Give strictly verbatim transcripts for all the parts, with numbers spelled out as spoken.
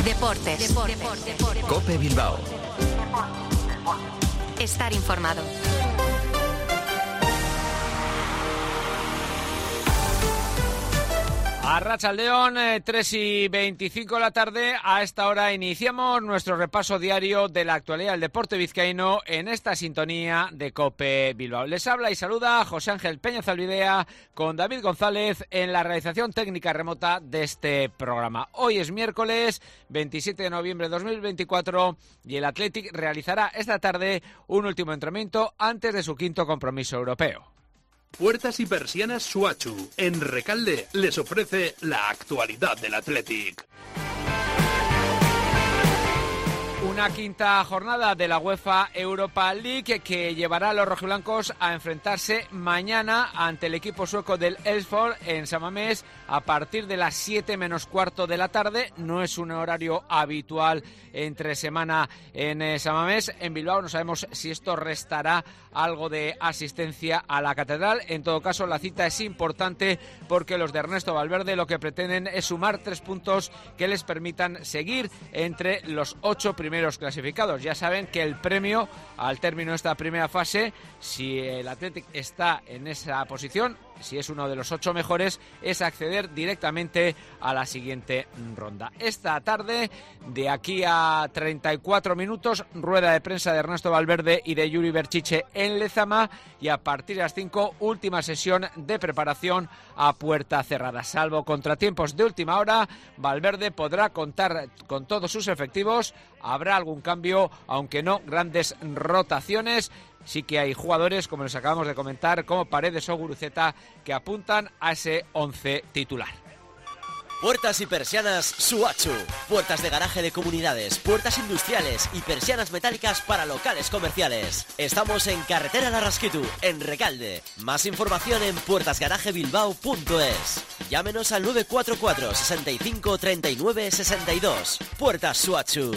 Deportes. Deportes. Deportes. COPE Bilbao. Estar informado. Arratsaldeon, eh, tres y veinticinco de la tarde. A esta hora iniciamos nuestro repaso diario de la actualidad del deporte vizcaíno en esta sintonía de COPE Bilbao. Les habla y saluda José Ángel Peña Zalbidea con David González en la realización técnica remota de este programa. Hoy es miércoles veintisiete de noviembre de dos mil veinticuatro y el Athletic realizará esta tarde un último entrenamiento antes de su quinto compromiso europeo. Puertas y persianas Suachu, en Recalde, les ofrece la actualidad del Athletic. Una quinta jornada de la UEFA Europa League que llevará a los rojiblancos a enfrentarse mañana ante el equipo sueco del Elfsborg en San Mamés a partir de las siete menos cuarto de la tarde. No es un horario habitual entre semana en San Mamés. En Bilbao no sabemos si esto restará algo de asistencia a la catedral. En todo caso, la cita es importante porque los de Ernesto Valverde lo que pretenden es sumar tres puntos que les permitan seguir entre los ocho primeros clasificados. Ya saben que el premio al término de esta primera fase, si el Athletic está en esa posición, si es uno de los ocho mejores, es acceder directamente a la siguiente ronda. Esta tarde, de aquí a treinta y cuatro minutos, rueda de prensa de Ernesto Valverde y de Yuri Berchiche en Lezama, y a partir de las cinco, última sesión de preparación a puerta cerrada. Salvo contratiempos de última hora, Valverde podrá contar con todos sus efectivos. Habrá algún cambio, aunque no grandes rotaciones. Sí que hay jugadores, como les acabamos de comentar, como Paredes o Guruceta, que apuntan a ese once titular. Puertas y persianas Suachu. Puertas de garaje de comunidades, puertas industriales y persianas metálicas para locales comerciales. Estamos en Carretera Larrasquitu, en Recalde. Más información en puertas garaje bilbao punto es. Llámenos al nueve cuatro cuatro, sesenta y cinco, treinta y nueve, sesenta y dos. Puertas Suachu.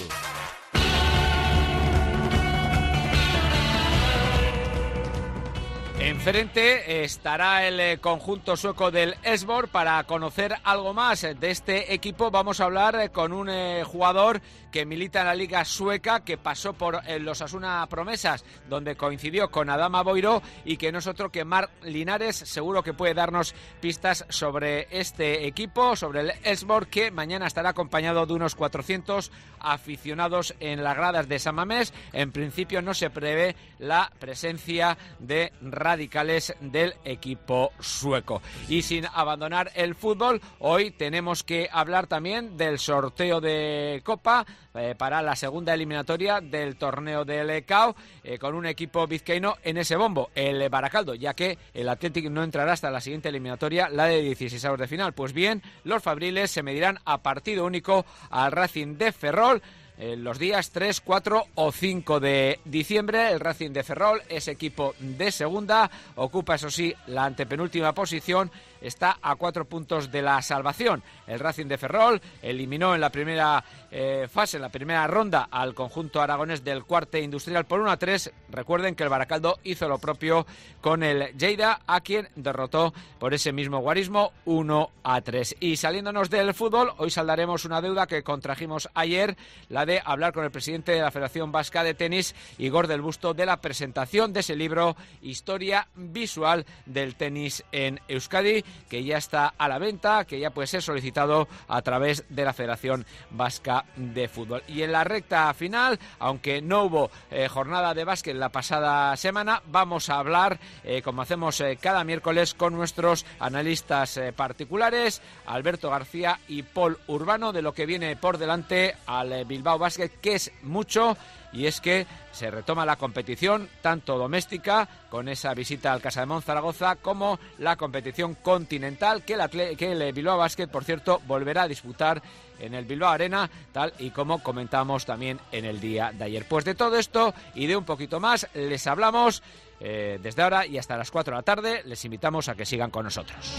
Enfrente estará el conjunto sueco del Elfsborg. Para conocer algo más de este equipo vamos a hablar con un eh, jugador que milita en la Liga Sueca, que pasó por eh, los Asuna Promesas, donde coincidió con Adama Boiro, y que no es otro que Marc Linares. Seguro que puede darnos pistas sobre este equipo, sobre el Elfsborg, que mañana estará acompañado de unos cuatrocientos aficionados en las gradas de San Mamés. En principio no se prevé la presencia de radicales del equipo sueco. Y sin abandonar el fútbol, hoy tenemos que hablar también del sorteo de Copa eh, para la segunda eliminatoria del torneo del E C A O, eh, con un equipo vizcaíno en ese bombo, el Baracaldo, ya que el Athletic no entrará hasta la siguiente eliminatoria, la de dieciséis de final. Pues bien, los fabriles se medirán a partido único al Racing de Ferrol los días tres, cuatro o cinco de diciembre. El Racing de Ferrol es equipo de segunda, ocupa eso sí la antepenúltima posición, está a cuatro puntos de la salvación. El Racing de Ferrol eliminó en la primera eh, fase, en la primera ronda, al conjunto aragonés del Cuarte Industrial por uno a tres. Recuerden que el Baracaldo hizo lo propio con el Lleida, a quien derrotó por ese mismo guarismo uno a tres. Y saliéndonos del fútbol, hoy saldaremos una deuda que contrajimos ayer, la de hablar con el presidente de la Federación Vasca de Tenis, Igor del Busto, de la presentación de ese libro Historia Visual del Tenis en Euskadi, que ya está a la venta, que ya puede ser solicitado a través de la Federación Vasca de Fútbol. Y en la recta final, aunque no hubo eh, jornada de básquet la pasada semana, vamos a hablar, eh, como hacemos eh, cada miércoles, con nuestros analistas eh, particulares, Alberto García y Paul Urbano, de lo que viene por delante al eh, Bilbao Basket, que es mucho. Y es que se retoma la competición, tanto doméstica, con esa visita al Casademont Zaragoza, como la competición continental, que el, Atle- que el Bilbao Basket, por cierto, volverá a disputar en el Bilbao Arena, tal y como comentamos también en el día de ayer. Pues de todo esto y de un poquito más les hablamos eh, desde ahora y hasta las cuatro de la tarde. Les invitamos a que sigan con nosotros.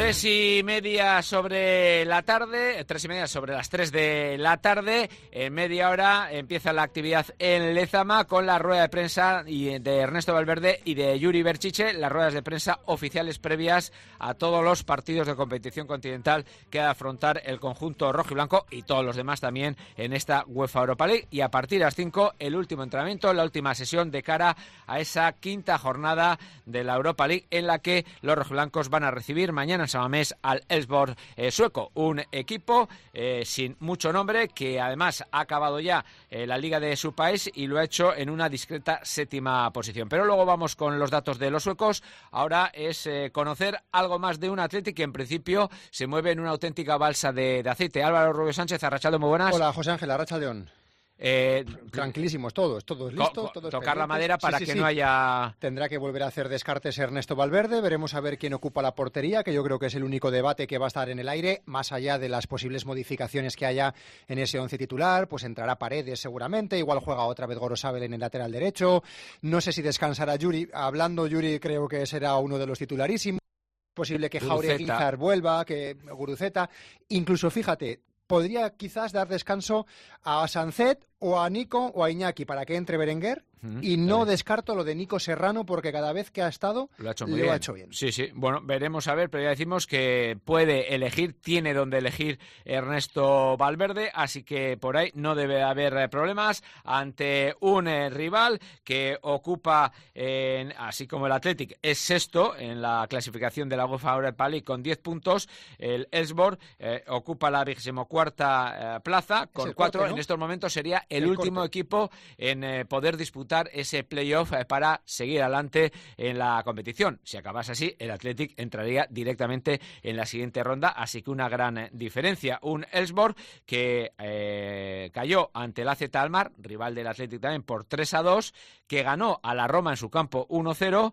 Tres y media sobre la tarde, tres y media sobre las tres de la tarde. En media hora empieza la actividad en Lezama con la rueda de prensa y de Ernesto Valverde y de Yuri Berchiche, las ruedas de prensa oficiales previas a todos los partidos de competición continental que ha de afrontar el conjunto rojiblanco y todos los demás también en esta UEFA Europa League. Y a partir de las cinco, el último entrenamiento, la última sesión de cara a esa quinta jornada de la Europa League en la que los rojiblancos van a recibir mañana en San Mamés al Elfsborg eh, sueco, un equipo eh, sin mucho nombre que además ha acabado ya eh, la liga de su país y lo ha hecho en una discreta séptima posición. Pero luego vamos con los datos de los suecos. Ahora es eh, conocer algo más de un Athletic que en principio se mueve en una auténtica balsa de, de aceite. Álvaro Rubio Sánchez, Arrachaldeón, muy buenas. Hola, José Ángel, Arrachaldeón. Eh, Tranquilísimos todos, todos listos, todos tocar pendientes. la madera para sí, sí, que sí. no haya... Tendrá que volver a hacer descartes Ernesto Valverde, veremos a ver quién ocupa la portería, que yo creo que es el único debate que va a estar en el aire, más allá de las posibles modificaciones que haya en ese once titular, pues entrará Paredes seguramente, igual juega otra vez Gorosabel en el lateral derecho, no sé si descansará Yuri, hablando Yuri creo que será uno de los titularísimos, posible que Jauregui Guizar vuelva, que Guruceta, incluso fíjate, podría quizás dar descanso a Sancet o a Nico o a Iñaki para que entre Berenguer. Uh-huh. Y no vale. Descarto lo de Nico Serrano porque cada vez que ha estado lo ha hecho muy lo bien. Ha hecho bien. Sí, sí. Bueno, veremos a ver, pero ya decimos que puede elegir, tiene donde elegir Ernesto Valverde, así que por ahí no debe haber problemas ante un eh, rival que ocupa, eh, así como el Athletic, es sexto en la clasificación de la UEFA Europa League con diez puntos. El Elfsborg eh, ocupa la vigésimo cuarta eh, plaza con cuatro. ¿No? En estos momentos sería el, el último corte. equipo en eh, poder disputar ese playoff para seguir adelante en la competición. Si acabase así, el Athletic entraría directamente en la siguiente ronda, así que una gran diferencia. Un Elfsborg que eh, cayó ante el A Z Alkmaar, rival del Athletic también, por tres a dos, que ganó a la Roma en su campo uno cero,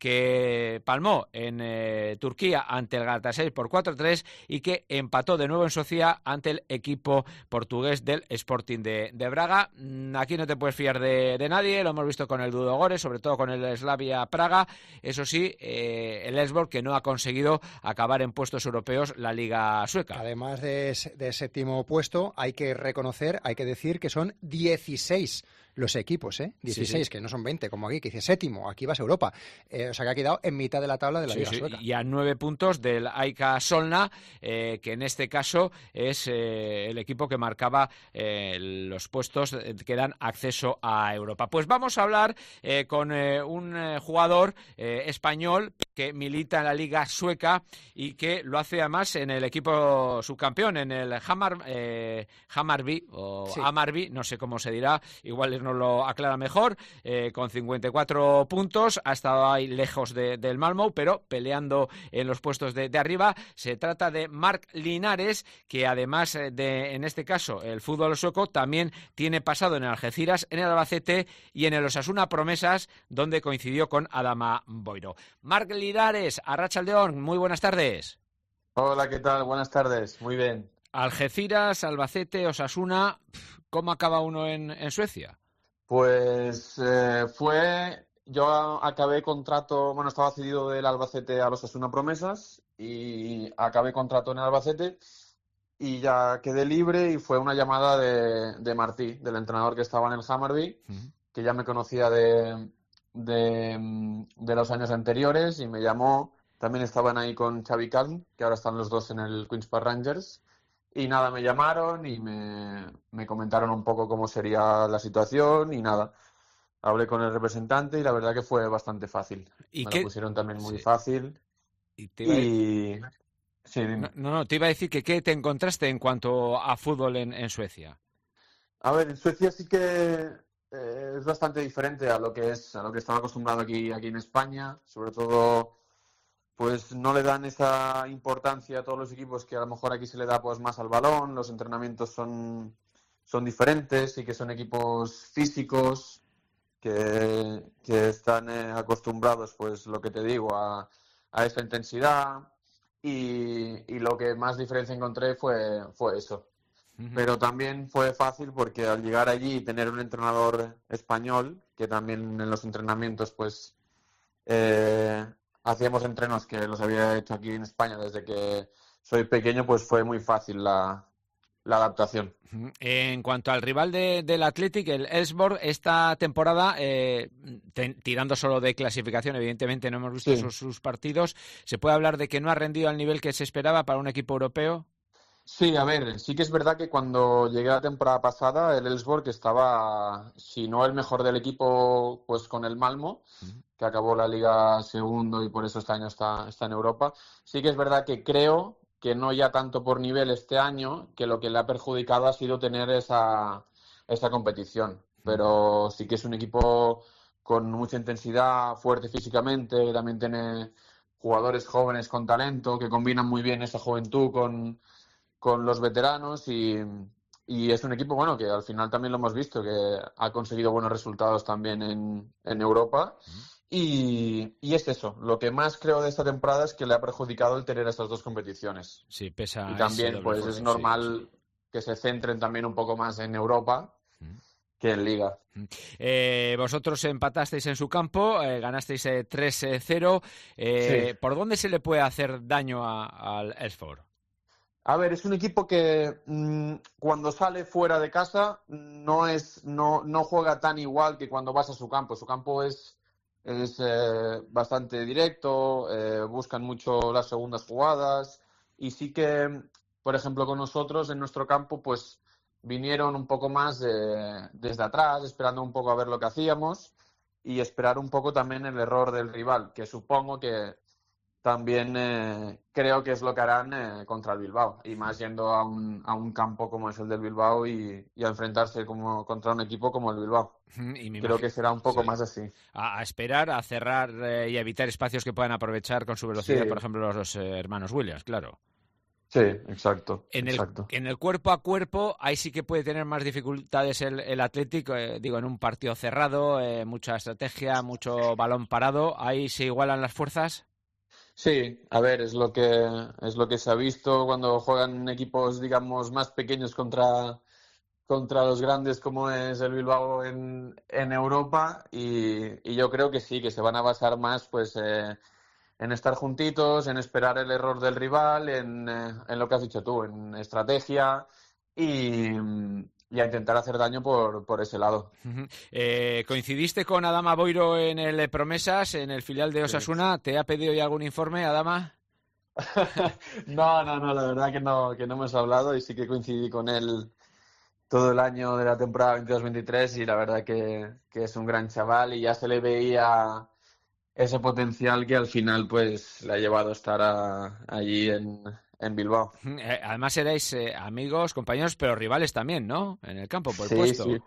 que palmó en eh, Turquía ante el Galatasaray por cuatro a tres y que empató de nuevo en Sofía ante el equipo portugués del Sporting de, de Braga. Aquí no te puedes fiar de, de nadie, lo hemos visto con el Ludogorets, sobre todo con el Slavia Praga. Eso sí, eh, el Elfsborg que no ha conseguido acabar en puestos europeos la liga sueca. Además de, de séptimo puesto, hay que reconocer, hay que decir que son dieciséis los equipos, ¿eh? dieciséis, sí, sí. Que no son veinte, como aquí, que dice séptimo, aquí vas a Europa. Eh, o sea, que ha quedado en mitad de la tabla de la sí, Liga sí. Sueca. Y a nueve puntos del A I K Solna, eh, que en este caso es eh, el equipo que marcaba eh, los puestos que dan acceso a Europa. Pues vamos a hablar eh, con eh, un eh, jugador eh, español que milita en la Liga Sueca y que lo hace además en el equipo subcampeón, en el Hamar, eh, Hammarby o sí. Hammarby, no sé cómo se dirá, igual nos lo aclara mejor, eh, con cincuenta y cuatro puntos, ha estado ahí lejos de, del Malmö, pero peleando en los puestos de, de arriba. Se trata de Marc Linares, que además de, en este caso, el fútbol sueco, también tiene pasado en el Algeciras, en el Albacete y en el Osasuna Promesas, donde coincidió con Adama Boiro. Marc Linares, Arrachaldeón, muy buenas tardes. Hola, ¿qué tal? Buenas tardes, muy bien. Algeciras, Albacete, Osasuna, ¿cómo acaba uno en, en Suecia? Pues eh, fue, yo acabé contrato, bueno, estaba cedido del Albacete a los Osasuna Promesas y acabé contrato en el Albacete y ya quedé libre y fue una llamada de, de Martí, del entrenador que estaba en el Hammarby, uh-huh. que ya me conocía de, de, de los años anteriores y me llamó. También estaban ahí con Xavi Calm, que ahora están los dos en el Queen's Park Rangers. Y nada, me llamaron y me, me comentaron un poco cómo sería la situación y nada. Hablé con el representante y la verdad que fue bastante fácil. ¿Y me qué? lo pusieron también muy sí. fácil. Y, te iba y... a... Sí, no, no, no, te iba a decir que ¿qué te encontraste en cuanto a fútbol en, en Suecia? A ver, en Suecia sí que eh, es bastante diferente a lo que es a lo que estaba acostumbrado aquí, aquí en España. Sobre todo, pues no le dan esa importancia a todos los equipos que a lo mejor aquí se le da pues más al balón. Los entrenamientos son, son diferentes y que son equipos físicos que, que están eh, acostumbrados, pues lo que te digo, a, a esta intensidad. Y, y lo que más diferencia encontré fue, fue eso. Uh-huh. Pero también fue fácil porque al llegar allí y tener un entrenador español, que también en los entrenamientos pues eh, hacíamos entrenos que los había hecho aquí en España desde que soy pequeño, pues fue muy fácil la, la adaptación. En cuanto al rival de, del Athletic, el Elfsborg, esta temporada, eh, te, tirando solo de clasificación, evidentemente no hemos visto sí. sus, sus partidos, ¿se puede hablar de que no ha rendido al nivel que se esperaba para un equipo europeo? Sí, a ver, sí que es verdad que cuando llegué la temporada pasada, el Elfsborg estaba, si no el mejor del equipo, pues con el Malmo, uh-huh. que acabó la liga segundo y por eso este año está, está en Europa. Sí que es verdad que creo que no ya tanto por nivel este año, que lo que le ha perjudicado ha sido tener esa, esa competición. Pero sí que es un equipo con mucha intensidad, fuerte físicamente, que también tiene jugadores jóvenes con talento, que combinan muy bien esa juventud con, con los veteranos y, y es un equipo bueno que al final también lo hemos visto, que ha conseguido buenos resultados también en, en Europa. Y, y es eso, lo que más creo de esta temporada es que le ha perjudicado el tener estas dos competiciones. Sí, pesa. Y también pues fuerza, es normal sí, sí. que se centren también un poco más en Europa mm. que en Liga. Eh, vosotros empatasteis en su campo, eh, ganasteis eh, tres cero. Eh, sí. ¿Por dónde se le puede hacer daño a, al Elfsborg? A ver, es un equipo que mmm, cuando sale fuera de casa no, es, no, no juega tan igual que cuando vas a su campo. Su campo es... Es eh, bastante directo, eh, buscan mucho las segundas jugadas y sí que, por ejemplo, con nosotros en nuestro campo, pues vinieron un poco más de, desde atrás, esperando un poco a ver lo que hacíamos y esperar un poco también el error del rival, que supongo que también eh, creo que es lo que harán eh, contra el Bilbao, y más yendo a un, a un campo como es el del Bilbao y, y a enfrentarse como, contra un equipo como el Bilbao. Y me creo imagino, que será un poco sí. más así. A, a esperar, a cerrar eh, y a evitar espacios que puedan aprovechar con su velocidad, sí. por ejemplo, los, los eh, hermanos Williams, claro. Sí, exacto. En el, exacto. en el cuerpo a cuerpo, ahí sí que puede tener más dificultades el, el Athletic, eh, digo, en un partido cerrado, eh, mucha estrategia, mucho balón parado, ¿ahí se igualan las fuerzas? Sí, a ver, es lo que es lo que se ha visto cuando juegan equipos, digamos, más pequeños contra, contra los grandes como es el Bilbao en, en Europa y, y yo creo que sí, que se van a basar más pues eh, en estar juntitos, en esperar el error del rival, en, eh, en lo que has dicho tú, en estrategia y, y a intentar hacer daño por, por ese lado. Uh-huh. Eh, ¿Coincidiste con Adama Boiro en el Promesas, en el filial de Osasuna? Sí. ¿Te ha pedido ya algún informe, Adama? no, no, no, la verdad que no, que no hemos hablado y sí que coincidí con él todo el año de la temporada veintidós veintitrés y la verdad que, que es un gran chaval y ya se le veía ese potencial que al final pues le ha llevado a estar a, allí en... en Bilbao. Además erais eh, amigos, compañeros, pero rivales también, ¿no? En el campo, por el sí, puesto. Sí.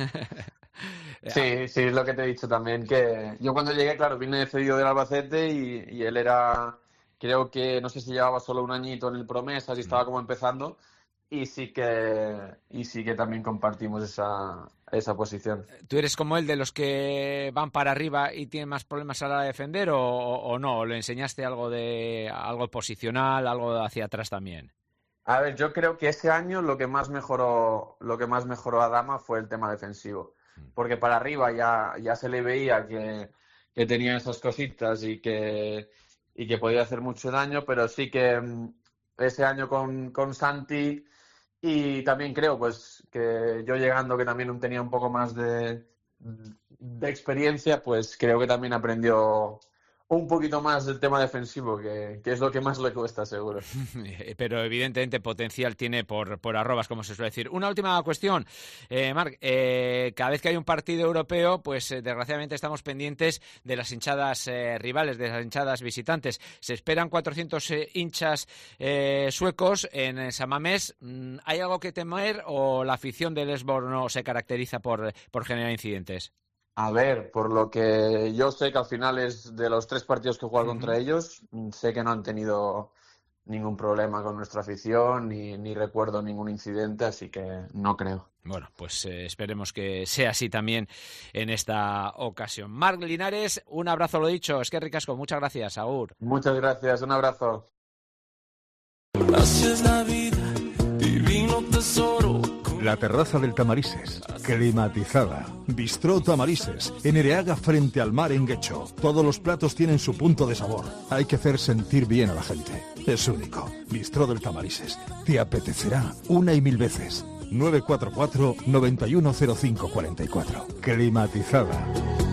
sí, sí, es lo que te he dicho también, que yo cuando llegué, claro, vine cedido del Albacete y, y él era, creo que, no sé si llevaba solo un añito en el Promesas y estaba como empezando, y sí que, y sí que también compartimos esa, esa posición. ¿Tú eres como él de los que van para arriba y tienen más problemas a la hora de defender o, o no? ¿O le enseñaste algo de algo posicional, algo hacia atrás también? A ver, yo creo que ese año lo que más mejoró, lo que más mejoró a Adama fue el tema defensivo. Porque para arriba ya, ya se le veía que, que tenía esas cositas y que, y que podía hacer mucho daño, pero sí que ese año con, con Santi... Y también creo pues que yo llegando, que también tenía un poco más de, de experiencia, pues creo que también aprendió un poquito más del tema defensivo, que, que es lo que más le cuesta, seguro. Pero evidentemente potencial tiene por, por arrobas, como se suele decir. Una última cuestión, eh, Marc, eh, cada vez que hay un partido europeo, pues eh, desgraciadamente estamos pendientes de las hinchadas eh, rivales, de las hinchadas visitantes. Se esperan cuatrocientos eh, hinchas eh, suecos en San Mamés. ¿Hay algo que temer o la afición del Elfsborg no se caracteriza por, por generar incidentes? A ver, por lo que yo sé que al final es de los tres partidos que he jugado uh-huh. contra ellos, sé que no han tenido ningún problema con nuestra afición, ni, ni recuerdo ningún incidente, así que no creo. Bueno, pues eh, esperemos que sea así también en esta ocasión. Marc Linares, un abrazo, lo dicho, es que ricasco, muchas gracias, agur. Muchas gracias, un abrazo. Gracias la vida, divino tesoro. La terraza del Tamarises, climatizada. Bistró Tamarises, en Ereaga frente al mar en Guecho. Todos los platos tienen su punto de sabor. Hay que hacer sentir bien a la gente. Es único. Bistró del Tamarises. Te apetecerá una y mil veces. nueve cuatro cuatro, nueve uno cero cinco cuatro cuatro. Climatizada.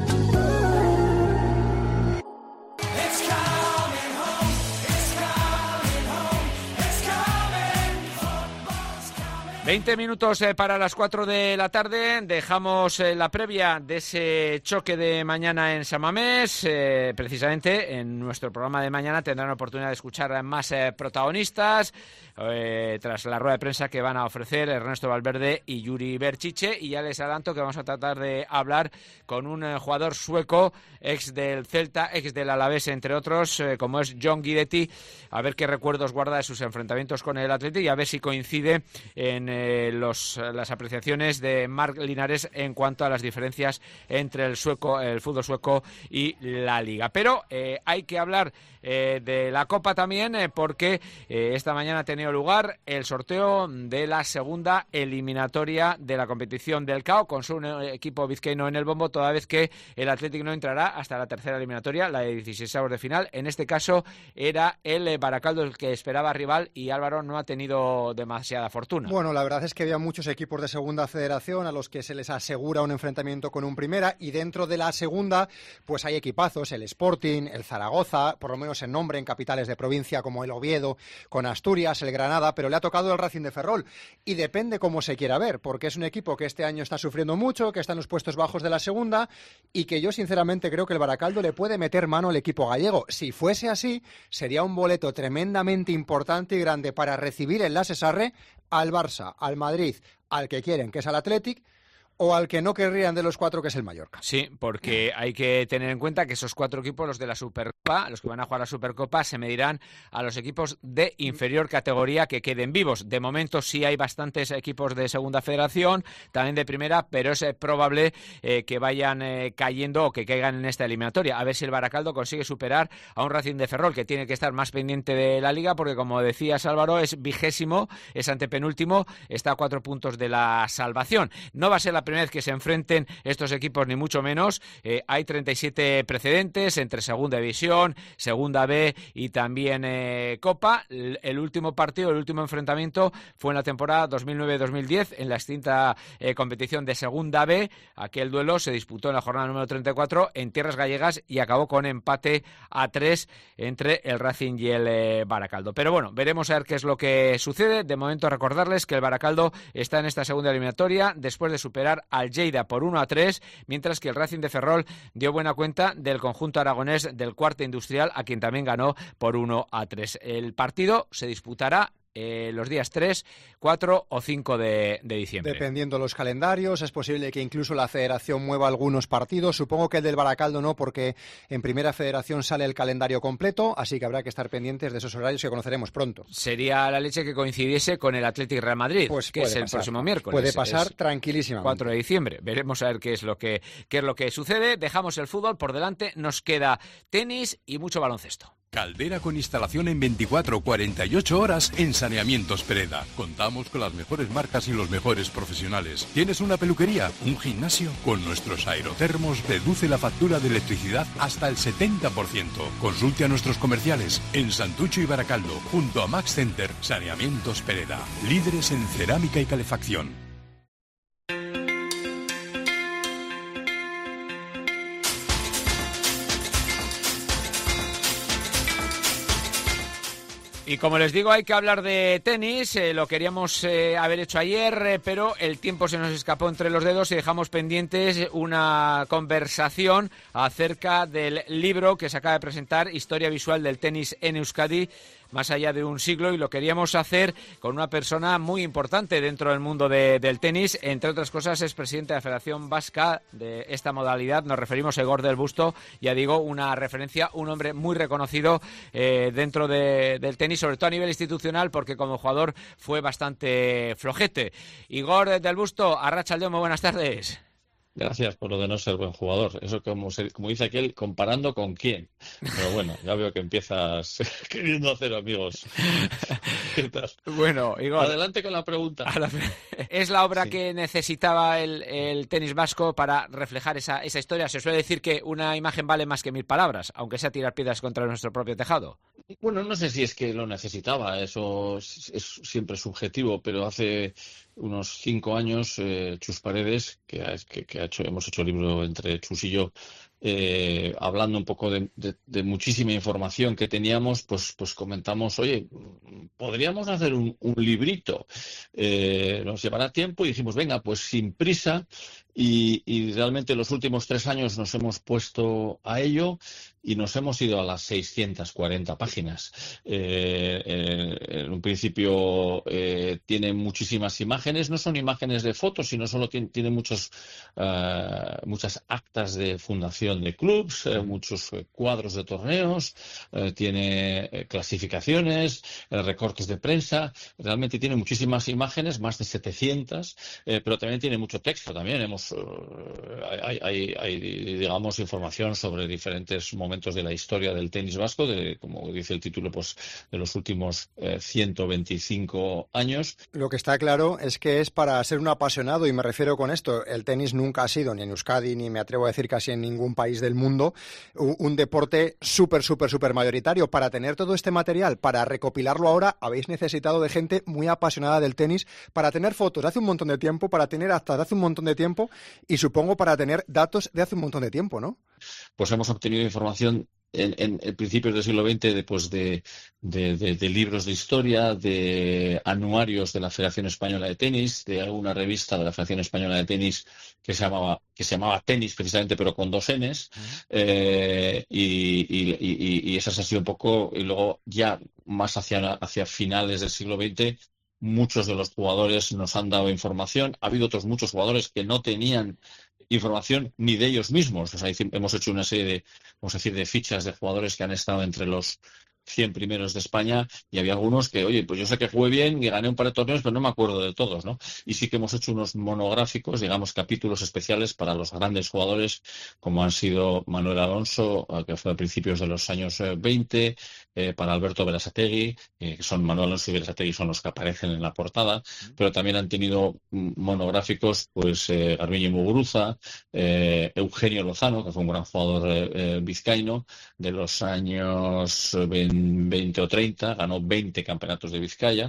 veinte minutos eh, para las cuatro de la tarde. Dejamos eh, la previa de ese choque de mañana en San Mamés. Eh, precisamente en nuestro programa de mañana tendrán oportunidad de escuchar más eh, protagonistas eh, tras la rueda de prensa que van a ofrecer Ernesto Valverde y Yuri Berchiche. Y ya les adelanto que vamos a tratar de hablar con un eh, jugador sueco, ex del Celta, ex del Alavés, entre otros, eh, como es John Guidetti, a ver qué recuerdos guarda de sus enfrentamientos con el Athletic y a ver si coincide en Eh, los, las apreciaciones de Marc Linares en cuanto a las diferencias entre el sueco, el fútbol sueco y la Liga. Pero eh, hay que hablar eh, de la Copa también eh, porque eh, esta mañana ha tenido lugar el sorteo de la segunda eliminatoria de la competición del C A O con su equipo vizcaíno en el bombo, toda vez que el Athletic no entrará hasta la tercera eliminatoria, la de dieciséisavos de final. En este caso era el Baracaldo el que esperaba rival y Álvaro no ha tenido demasiada fortuna. Bueno, la La verdad es que había muchos equipos de segunda federación a los que se les asegura un enfrentamiento con un primera y dentro de la segunda pues hay equipazos, el Sporting, el Zaragoza, por lo menos en nombre en capitales de provincia como el Oviedo, con Asturias, el Granada, pero le ha tocado el Racing de Ferrol y depende cómo se quiera ver, porque es un equipo que este año está sufriendo mucho, que está en los puestos bajos de la segunda y que yo sinceramente creo que el Baracaldo le puede meter mano al equipo gallego. Si fuese así, sería un boleto tremendamente importante y grande para recibir en la Sesarre al Barça, al Madrid, al que quieren, que es al Athletic, o al que no querrían de los cuatro, que es el Mallorca. Sí, porque hay que tener en cuenta que esos cuatro equipos, los de la Supercopa, los que van a jugar la Supercopa, se medirán a los equipos de inferior categoría que queden vivos. De momento sí hay bastantes equipos de segunda federación, también de primera, pero es eh, probable eh, que vayan eh, cayendo o que caigan en esta eliminatoria. A ver si el Baracaldo consigue superar a un Racing de Ferrol, que tiene que estar más pendiente de la Liga, porque como decías, Álvaro, es vigésimo, es antepenúltimo, está a cuatro puntos de la salvación. No va a ser la primera vez que se enfrenten estos equipos, ni mucho menos. Eh, hay treinta y siete precedentes entre Segunda División, Segunda B y también eh, Copa. El, el último partido, el último enfrentamiento fue en la temporada dos mil nueve dos mil diez en la extinta eh, competición de Segunda B. Aquel duelo se disputó en la jornada número treinta y cuatro en tierras gallegas y acabó con empate a tres entre el Racing y el eh, Baracaldo. Pero bueno, veremos a ver qué es lo que sucede. De momento recordarles que el Baracaldo está en esta segunda eliminatoria después de superar al Lleida por uno a tres, mientras que el Racing de Ferrol dio buena cuenta del conjunto aragonés del Cuarta Industrial, a quien también ganó por uno a tres. El partido se disputará Eh, los días tres, cuatro o cinco de, de diciembre. Dependiendo los calendarios, es posible que incluso la federación mueva algunos partidos. Supongo que el del Baracaldo no, porque en primera federación sale el calendario completo, así que habrá que estar pendientes de esos horarios que conoceremos pronto. Sería la leche que coincidiese con el Athletic Real Madrid, pues que es el pasar. próximo miércoles. Puede pasar tranquilísimamente. cuatro de diciembre. Veremos a ver qué es lo que qué es lo que sucede. Dejamos el fútbol por delante, nos queda tenis y mucho baloncesto. Caldera con instalación en veinticuatro a cuarenta y ocho horas en Saneamientos Pereda. Contamos con las mejores marcas y los mejores profesionales. ¿Tienes una peluquería? ¿Un gimnasio? Con nuestros aerotermos reduce la factura de electricidad hasta el setenta por ciento. Consulte a nuestros comerciales en Santucho y Baracaldo, junto a Max Center. Saneamientos Pereda, líderes en cerámica y calefacción. Y como les digo, hay que hablar de tenis, eh, lo queríamos eh, haber hecho ayer, eh, pero el tiempo se nos escapó entre los dedos y dejamos pendientes una conversación acerca del libro que se acaba de presentar, Historia Visual del Tenis en Euskadi, más allá de un siglo, y lo queríamos hacer con una persona muy importante dentro del mundo de, del tenis. Entre otras cosas, es presidente de la Federación Vasca de esta modalidad. Nos referimos a Igor del Busto, ya digo, una referencia, un hombre muy reconocido eh, dentro de, del tenis, sobre todo a nivel institucional, porque como jugador fue bastante flojete. Igor del Busto, arratsaldeon, muy buenas tardes. Gracias por lo de no ser buen jugador. Eso como, se, como dice aquel, comparando con quién. Pero bueno, ya veo que empiezas queriendo hacer amigos. ¿Qué tal? Bueno, Igor. Adelante con la pregunta. La... ¿Es la obra sí. que necesitaba el, el tenis vasco para reflejar esa, esa historia? Se suele decir que una imagen vale más que mil palabras, aunque sea tirar piedras contra nuestro propio tejado. Bueno, no sé si es que lo necesitaba, eso es, es siempre subjetivo, pero hace unos cinco años eh, Chus Paredes, que, ha, que, que ha hecho, hemos hecho el libro entre Chus y yo, eh, hablando un poco de, de, de muchísima información que teníamos, pues, pues comentamos, oye, podríamos hacer un, un librito, eh, nos llevará tiempo y dijimos, venga, pues sin prisa. Y, y realmente los últimos tres años nos hemos puesto a ello y nos hemos ido a las seiscientas cuarenta páginas. Eh, eh, en un principio eh, tiene muchísimas imágenes, no son imágenes de fotos, sino solo tiene, tiene muchos, uh, muchas actas de fundación de clubs, eh, muchos eh, cuadros de torneos, eh, tiene eh, clasificaciones, eh, recortes de prensa, realmente tiene muchísimas imágenes, más de setecientas, eh, pero también tiene mucho texto, también hemos Hay, hay, hay, digamos, información sobre diferentes momentos de la historia del tenis vasco, de, como dice el título, pues de los últimos eh, ciento veinticinco años. Lo que está claro es que es para ser un apasionado, y me refiero con esto, el tenis nunca ha sido, ni en Euskadi, ni me atrevo a decir casi en ningún país del mundo, un, un deporte súper, súper, súper mayoritario. Para tener todo este material, para recopilarlo ahora, habéis necesitado de gente muy apasionada del tenis, para tener fotos de hace un montón de tiempo, para tener actas de hace un montón de tiempo, y supongo para tener datos de hace un montón de tiempo, ¿no? Pues hemos obtenido información en, en, en principios del siglo veinte de, pues de, de, de, de libros de historia, de anuarios de la Federación Española de Tenis, de alguna revista de la Federación Española de Tenis que se llamaba, que se llamaba Tenis precisamente, pero con dos Ns, uh-huh. eh, y, y, y, y esas ha sido un poco, y luego ya más hacia, hacia finales del siglo veinte, muchos de los jugadores nos han dado información. Ha habido otros muchos jugadores que no tenían información ni de ellos mismos. O sea, hemos hecho una serie de, vamos a decir, de fichas de jugadores que han estado entre los cien primeros de España, y había algunos que, oye, pues yo sé que jugué bien y gané un par de torneos, pero no me acuerdo de todos, ¿no? Y sí que hemos hecho unos monográficos, digamos, capítulos especiales para los grandes jugadores, como han sido Manuel Alonso, que fue a principios de los años veinte, eh, para Alberto Berasategui, eh, que son Manuel Alonso y Berasategui son los que aparecen en la portada, pero también han tenido monográficos, pues, eh, Garbiñe Muguruza, eh, Eugenio Lozano, que fue un gran jugador eh, eh, vizcaíno, de los años veinte o treinta, ganó veinte campeonatos de Vizcaya.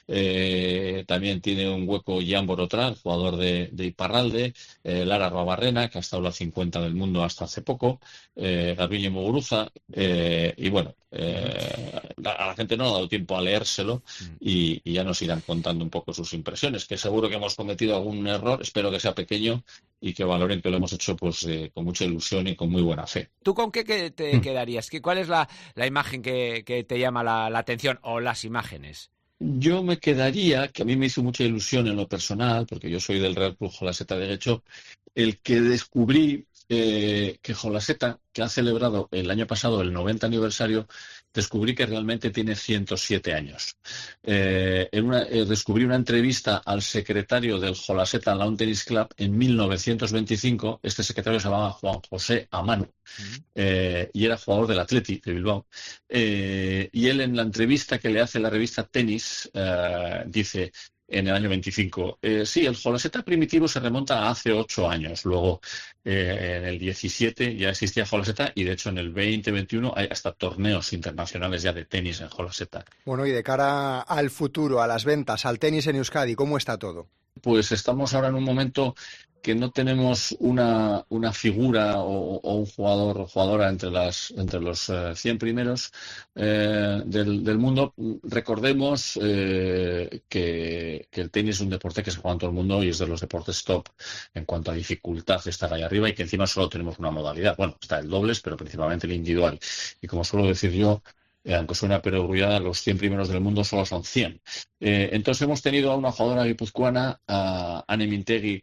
Eh, también tiene un hueco Jan Borotran, jugador de, de Iparralde, eh, Lara Roabarrena, que ha estado en la cincuenta del mundo hasta hace poco, eh, Garbiñe Muguruza, eh, y bueno, eh, a la gente no ha dado tiempo a leérselo, y, y ya nos irán contando un poco sus impresiones, que seguro que hemos cometido algún error, espero que sea pequeño y que valoren que lo hemos hecho pues eh, con mucha ilusión y con muy buena fe. ¿Tú con qué te quedarías? ¿Cuál es la, la imagen que, que te llama la, la atención, o las imágenes? Yo me quedaría, que a mí me hizo mucha ilusión en lo personal, porque yo soy del Real Club Jolaseta de Guecho, el que descubrí eh, que Jolaseta, que ha celebrado el año pasado el noventa aniversario, descubrí que realmente tiene ciento siete años. Eh, en una, eh, descubrí una entrevista al secretario del Jolaseta Lawn Tennis Club en mil novecientos veinticinco. Este secretario se llamaba Juan José Amano, uh-huh. eh, y era jugador del Athletic de Bilbao. Eh, y él, en la entrevista que le hace la revista Tenis, eh, dice... en el año veinticinco. Eh, sí, el Jolaseta primitivo se remonta a hace ocho años. Luego, eh, en el diecisiete ya existía Jolaseta, y de hecho en el veinte veintiuno hay hasta torneos internacionales ya de tenis en Jolaseta. Bueno, y de cara al futuro, a las ventas, al tenis en Euskadi, ¿cómo está todo? Pues estamos ahora en un momento que no tenemos una, una figura o, o un jugador o jugadora entre las entre los eh, cien primeros eh, del, del mundo. Recordemos eh, que, que el tenis es un deporte que se juega en todo el mundo y es de los deportes top en cuanto a dificultad de estar ahí arriba, y que encima solo tenemos una modalidad. Bueno, está el dobles, pero principalmente el individual. Y como suelo decir yo, Eh, aunque suena perogrullada, los cien primeros del mundo solo son cien. Eh, entonces hemos tenido a una jugadora guipuzcoana, a Ane Mintegi,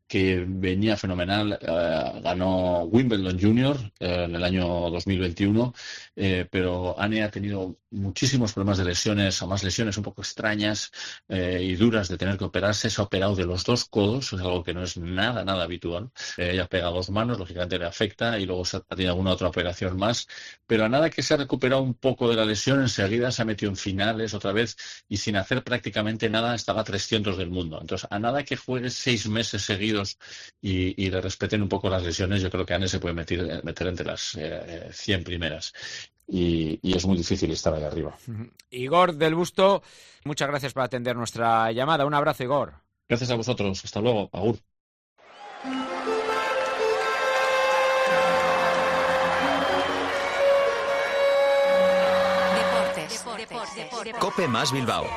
que venía fenomenal, eh, ganó Wimbledon Junior eh, en el año dos mil veintiuno, eh, pero Anne ha tenido muchísimos problemas de lesiones, además lesiones un poco extrañas eh, y duras de tener que operarse. Se ha operado de los dos codos, es algo que no es nada, nada habitual. Eh, ella pega dos manos, lógicamente le afecta, y luego se ha tenido alguna otra operación más, pero a nada que se ha recuperado un poco de la lesión, enseguida se ha metido en finales otra vez y sin hacer prácticamente nada estaba a trescientos del mundo. Entonces, a nada que juegue seis meses seguidos y, y le respeten un poco las lesiones, yo creo que Anne se puede meter, meter entre las eh, cien primeras. Y, y es muy difícil estar ahí arriba. Igor del Busto, muchas gracias por atender nuestra llamada. Un abrazo, Igor. Gracias a vosotros. Hasta luego. Agur. Deportes. Deportes. Deportes. Cope más Bilbao.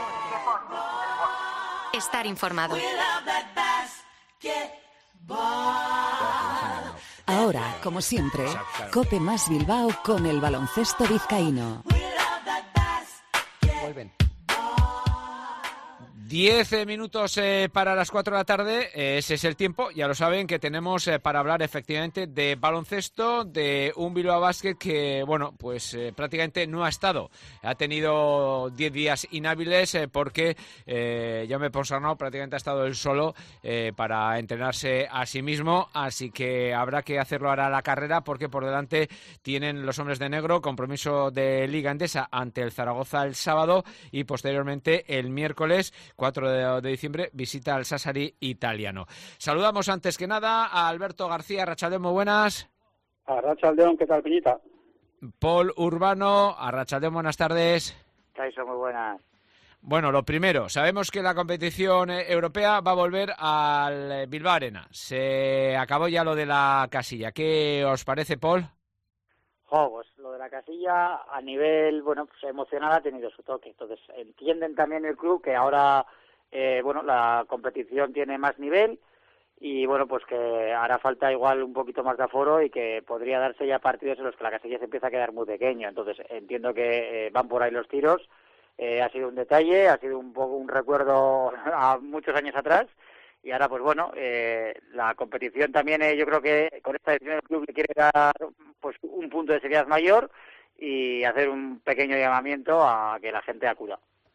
Estar informado. Ahora, como siempre, Cope más Bilbao con el baloncesto vizcaíno. Vuelven. Diez minutos eh, para las cuatro de la tarde, eh, ese es el tiempo, ya lo saben, que tenemos eh, para hablar efectivamente de baloncesto, de un Bilbao Basket que, bueno, pues eh, prácticamente no ha estado, ha tenido diez días inhábiles eh, porque eh, Jaume Ponsarnau prácticamente ha estado él solo eh, para entrenarse a sí mismo, así que habrá que hacerlo ahora a la carrera porque por delante tienen los hombres de negro, compromiso de Liga Endesa ante el Zaragoza el sábado y posteriormente el miércoles cuatro de diciembre, visita al Sassari italiano. Saludamos antes que nada a Alberto García. Arratsaldeon, muy buenas. Arratsaldeon, ¿qué tal, Piñita? Paul Urbano, Arratsaldeon, buenas tardes. Caiso, muy buenas. Bueno, lo primero, sabemos que la competición europea va a volver al Bilbao Arena. Se acabó ya lo de la casilla. ¿Qué os parece, Paul? Jo, pues lo de la casilla a nivel, bueno, pues emocional ha tenido su toque. Entonces, entienden también el club que ahora, eh, bueno, la competición tiene más nivel y, bueno, pues que hará falta igual un poquito más de aforo y que podría darse ya partidos en los que la casilla se empieza a quedar muy pequeño. Entonces, entiendo que eh, van por ahí los tiros. Eh, ha sido un detalle, ha sido un poco un recuerdo a muchos años atrás. Y ahora, pues bueno, eh, la competición también, eh, yo creo que con esta decisión del club le quiere dar pues un punto de seriedad mayor y hacer un pequeño llamamiento a que la gente acuda.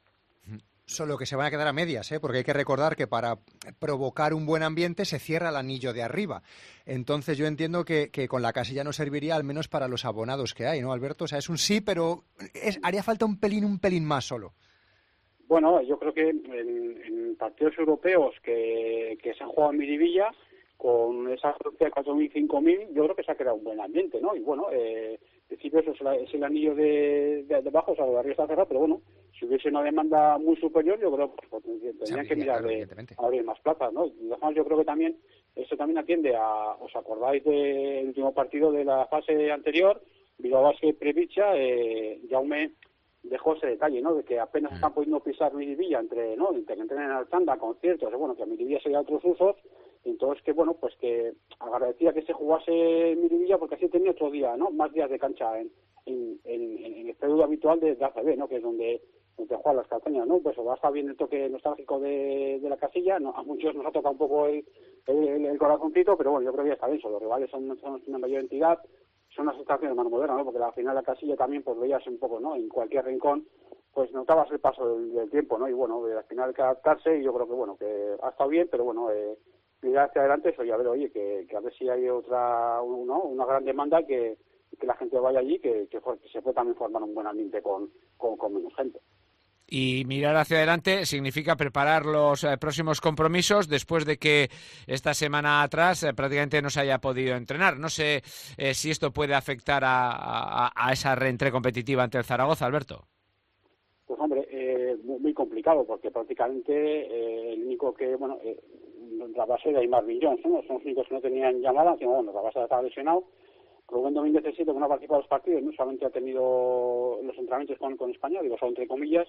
Solo que se van a quedar a medias, ¿eh? Porque hay que recordar que para provocar un buen ambiente se cierra el anillo de arriba. Entonces yo entiendo que, que con la casilla no serviría al menos para los abonados que hay, ¿no, Alberto? O sea, es un sí, pero es, haría falta un pelín, un pelín más solo. Bueno, yo creo que en, en partidos europeos que, que se han jugado en Miribilla, con esa afluencia de cuatro mil, cinco mil, yo creo que se ha creado un buen ambiente, ¿no? Y bueno, eh, en principio eso es, la, es el anillo de, de, de abajo, o sea, de arriba está cerrado, pero bueno, si hubiese una demanda muy superior, yo creo que pues, tendrían que mirar de abrir más plazas, ¿no? Y además yo creo que también, eso también atiende a, ¿os acordáis del último partido de la fase anterior? Bilbao Basket Previcha, eh, Jaume dejó ese detalle, ¿no? De que apenas están pudiendo pisar Miribilla entre, ¿no? Entre que entrenen en Altanda, conciertos, bueno, que a Miribilla sería otros usos, entonces que, bueno, pues que agradecía que se jugase Miribilla porque así tenía otro día, ¿no? Más días de cancha en, en, en, en el periodo habitual de, de A C B, ¿no? Que es donde, donde juegan las castañas, ¿no? Pues va a estar bien el toque nostálgico de, de la casilla, ¿no? A muchos nos ha tocado un poco el, el, el corazoncito, pero bueno, yo creo que ya está bien, son los rivales son, son una mayor entidad, son unas estaciones más modernas, ¿no? Porque al final la casilla también, pues veías un poco, ¿no? En cualquier rincón, pues notabas el paso del, del tiempo, ¿no? Y bueno, al final hay que adaptarse y yo creo que, bueno, que ha estado bien, pero bueno, eh, mirar hacia adelante eso y a ver, oye, que, que a ver si hay otra, ¿no? Una gran demanda que, que la gente vaya allí, que, que, que se puede también formar un buen ambiente con, con, con menos gente. Y mirar hacia adelante significa preparar los eh, próximos compromisos después de que esta semana atrás eh, prácticamente no se haya podido entrenar. No sé eh, si esto puede afectar a, a, a esa reentré competitiva ante el Zaragoza, Alberto. Pues hombre, eh, muy, muy complicado porque prácticamente eh, el único que, bueno, eh, la base de Aymar Millón, ¿no? Son los únicos que no tenían llamada, que bueno, la base estaba lesionado. Rubén Domínguez diecisiete, que no ha participado en los partidos, no solamente ha tenido los entrenamientos con, con España, digo, son entre comillas,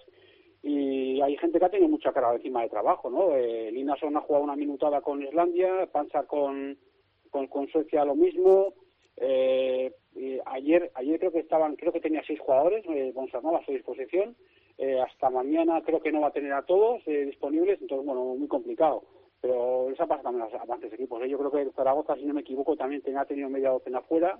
y hay gente que ha tenido mucha carga encima de trabajo, ¿no? Eh, Linason ha jugado una minutada con Islandia, Panchar con, con, con Suecia lo mismo. Eh, y ayer ayer creo que estaban, creo que tenía seis jugadores, eh, Ponsarnau a su disposición. Eh, hasta mañana creo que no va a tener a todos eh, disponibles, entonces, bueno, muy complicado. pero les ha pasado también a los avances equipos, ¿eh? Yo creo que el Zaragoza, si no me equivoco, también tenía tenido media docena fuera,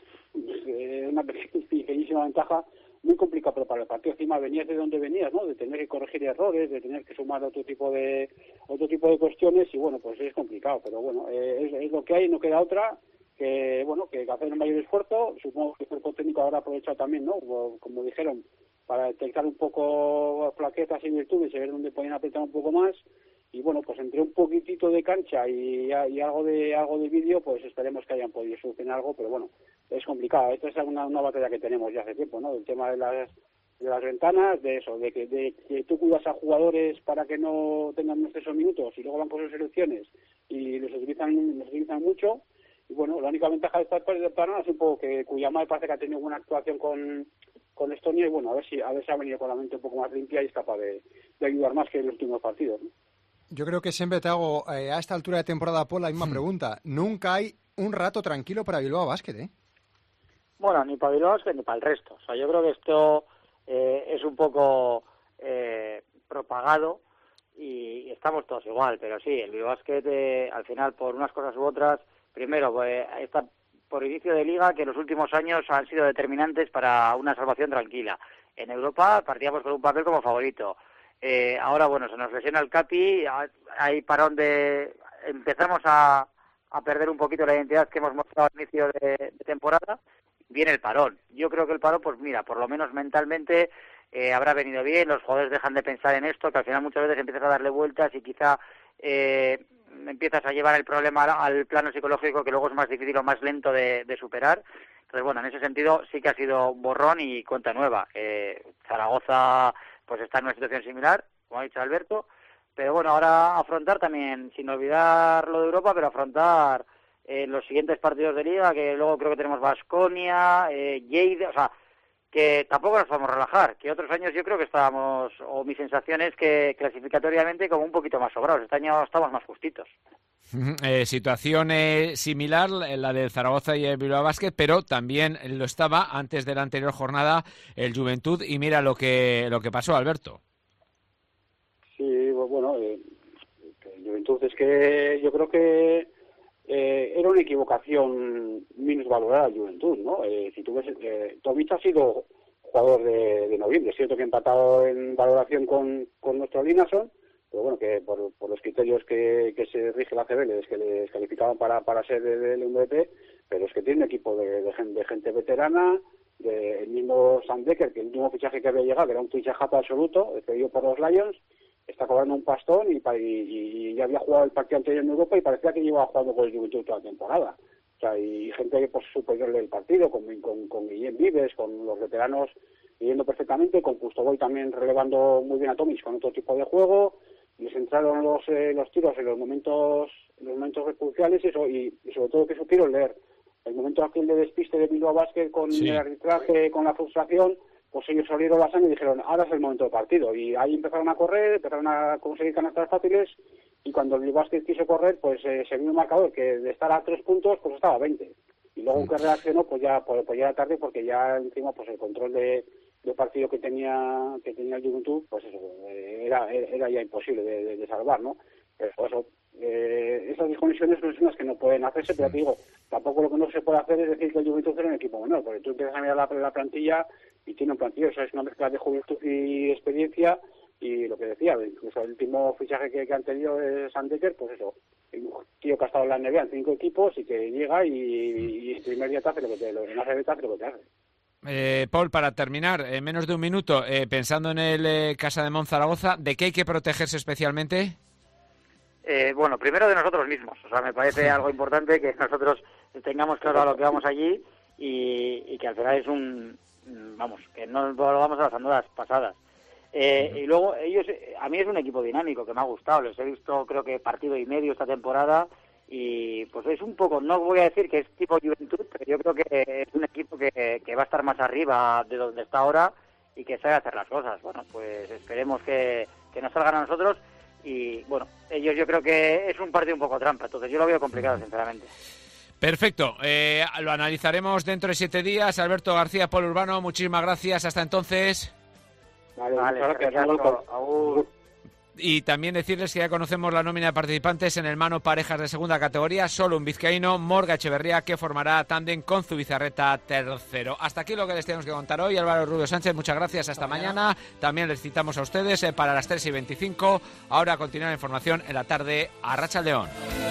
eh, una pequeñísima ventaja, muy complicado preparar el partido. Encima venías de donde venías, ¿no? De tener que corregir errores, de tener que sumar otro tipo de otro tipo de cuestiones, y bueno, pues es complicado, pero bueno, eh, es, es lo que hay, no queda otra que, bueno, que hacer un mayor esfuerzo. Supongo que el cuerpo técnico habrá aprovechado también, ¿no? Como, como dijeron, para detectar un poco flaquezas y virtudes y ver dónde pueden apretar un poco más. Y bueno, pues entre un poquitito de cancha y, y algo de algo de vídeo, pues esperemos que hayan podido solucionar algo, pero bueno, es complicado. Esta es una, una batalla que tenemos ya hace tiempo, ¿no? El tema de las de las ventanas, de eso, de que, de que tú cuidas a jugadores para que no tengan excesos minutos y luego van con sus selecciones y los utilizan, los utilizan mucho. Y bueno, la única ventaja de estas ventanas es un poco que Cuyamar parece que ha tenido buena actuación con, con Estonia, y bueno, a ver si a ver si ha venido con la mente un poco más limpia y es capaz de, de ayudar más que en los últimos partidos, ¿no? Yo creo que siempre te hago, eh, a esta altura de temporada, Paul, la misma hmm. pregunta. Nunca hay un rato tranquilo para Bilbao Basket, ¿eh? Bueno, ni para Bilbao Basket ni para el resto. O sea, yo creo que esto eh, es un poco eh, propagado y estamos todos igual, pero sí, el Bilbao Basket eh, al final, por unas cosas u otras, primero, pues, está por inicio de liga, que en los últimos años han sido determinantes para una salvación tranquila. En Europa partíamos con un papel como favorito. Eh, ahora, bueno, se nos lesiona el Capi, hay parón de... Empezamos a, a perder un poquito la identidad que hemos mostrado al inicio de, de temporada. Viene el parón. Yo creo que el parón, pues mira, por lo menos mentalmente eh, habrá venido bien, los jugadores dejan de pensar en esto, que al final muchas veces empiezas a darle vueltas y quizá... Eh, empiezas a llevar el problema al plano psicológico, que luego es más difícil o más lento de, de superar. Entonces, bueno, en ese sentido sí que ha sido borrón y cuenta nueva. Eh, Zaragoza pues está en una situación similar, como ha dicho Alberto, pero bueno, ahora afrontar también, sin olvidar lo de Europa, pero afrontar eh, los siguientes partidos de Liga, que luego creo que tenemos Baskonia, eh, Lleida, o sea, que tampoco nos podemos relajar, que otros años yo creo que estábamos, o mi sensación es que clasificatoriamente como un poquito más sobrados, este año estamos más justitos. Eh, situación eh, similar, la del Zaragoza y el Bilbao Basket, pero también lo estaba antes de la anterior jornada el Juventud, y mira lo que lo que pasó, Alberto. Sí, bueno, eh, el Juventud es que yo creo que Eh, era una equivocación minusvalorada la Juventud, ¿no? Eh, si tú ves, eh, Tomic ha sido jugador de, de noviembre, es cierto que ha empatado en valoración con, con nuestro Linason, pero bueno, que por, por los criterios que, que se rige la C B es que les calificaban para, para ser del M V P, pero es que tiene un equipo de, de, gente, de gente veterana, de, el mismo Sam Decker, que el último fichaje que había llegado, que era un fichajazo absoluto, pedido por los Lions, está cobrando un pastón y, y, y ya había jugado el partido anterior en Europa y parecía que llevaba jugando con el Juventud toda la temporada. O sea, y gente pues, superior del partido, con, con, con Guillem Vives, con los veteranos viviendo perfectamente, con Pustoboy también relevando muy bien a Tomic con otro tipo de juego. Les entraron los eh, los tiros en los momentos en los momentos cruciales eso, y, y sobre todo que supieron leer el momento aquel de despiste de Bilbao Basket con sí. el arbitraje, con la frustración. Pues ellos abrieron la sangre y dijeron, ahora es el momento del partido. Y ahí empezaron a correr, empezaron a conseguir canastas fáciles, y cuando el Basket quiso correr, pues eh, se vio un marcador que de estar a tres puntos, pues estaba a veinte. Y luego que reaccionó, pues ya pues, pues ya era tarde, porque ya encima pues el control de, de partido que tenía que tenía el Juventud, pues eso, eh, era, era ya imposible de, de, de salvar, ¿no? Pero eso, eh, esas desconexiones son las que no pueden hacerse, pero te digo, tampoco lo que no se puede hacer es decir que el Juventud era un equipo menor, porque tú empiezas a mirar la, la plantilla y tiene un plantilla, o sea, es una mezcla de juventud y experiencia, y lo que decía, incluso el último fichaje que, que han tenido es Sandecker, pues eso, un tío que ha estado en la N B A en cinco equipos y que llega y, y el primer día te hace lo que te, lo, en A C B te hace lo que te hace. Eh, Paul, para terminar, en menos de un minuto, eh, pensando en el eh, Casa de Mon Zaragoza, ¿de qué hay que protegerse especialmente? Eh, bueno, primero de nosotros mismos, o sea, me parece algo importante que nosotros tengamos claro a lo que vamos allí y, y que al final es un, vamos, que no lo vamos a las andadas pasadas. Eh, y luego ellos, a mí es un equipo dinámico que me ha gustado, les he visto creo que partido y medio esta temporada y pues es un poco, no voy a decir que es tipo Juventud, pero yo creo que es un equipo que, que va a estar más arriba de donde está ahora y que sabe hacer las cosas. Bueno, pues esperemos que, que nos salgan a nosotros. Y bueno, ellos yo creo que es un partido un poco trampa, entonces yo lo veo complicado, sinceramente. Perfecto, eh, lo analizaremos dentro de siete días. Alberto García, Paul Urbano, muchísimas gracias, hasta entonces. Vale, vale, gracias. Y también decirles que ya conocemos la nómina de participantes en el mano parejas de segunda categoría, solo un vizcaíno, Morga Echeverría, que formará tándem con Zubizarreta tercero. Hasta aquí lo que les tenemos que contar hoy. Álvaro Rubio Sánchez, muchas gracias, hasta, hasta mañana. mañana. También les citamos a ustedes eh, para las tres y veinticinco. Ahora continúa la información en la tarde a Arratsaldeon.